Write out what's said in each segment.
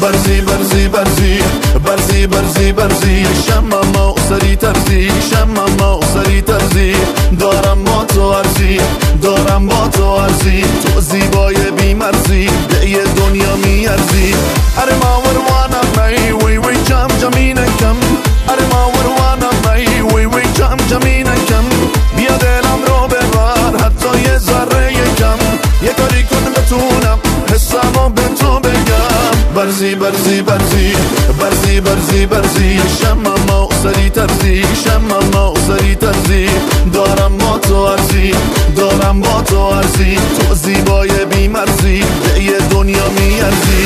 برزی برزی برزی برزی برزی برزی شمم و سری ترزی شمم و سری ترزی دارم با تو عرضی دارم با تو عرضی تو زیبای بیمرزی به یه دنیا میارزی اره ما وروانم می وی وی جم جمینکم اره ما وروانم می وی وی جم جمینکم بیا دلم رو ببر حتی یه ذره کم یه کاری کن بتونم حسمو به تو بگم برزی برزی برزی برزی برزی برزی شمم و سری ترزی شمم و سری ترزی دارم با تو عرضی دارم با تو عرضی تو زیبای بیمرزی به یه دنیا میارزی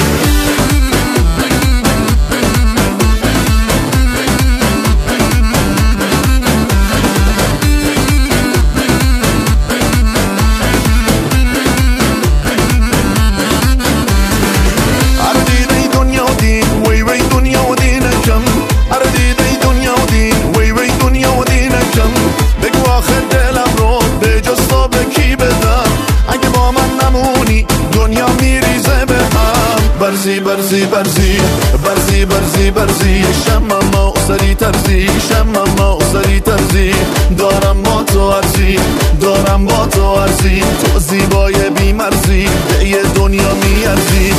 برزی برزی برزی برزی برزی برزی شمم و سری ترزی شمم و سری ترزی دارم با تو عرضی دارم با تو عرضی تو زیبای بیمرزی به یه دنیا میارزی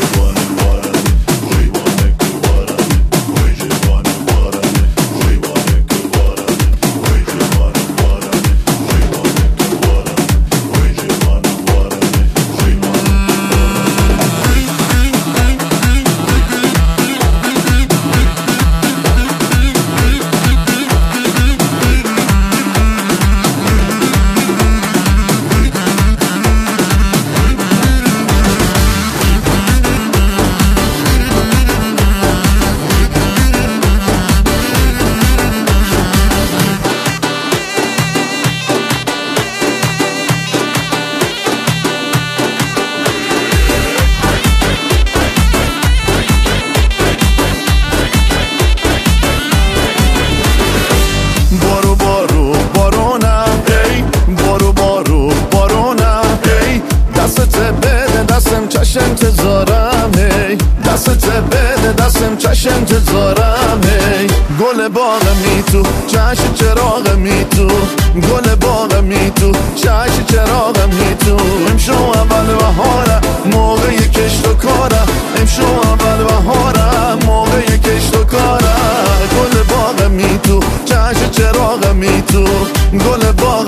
انتظارم هی دستت بده دستم چش انتظارم هی گل باغمی تو چش چراغمی تو گل باغمی تو چش چراغمی تو امشو اول بهاره موقع کشت و کاره امشو اول بهاره موقع کشت و کاره گل باغمی تو چش چراغمی تو گل باغ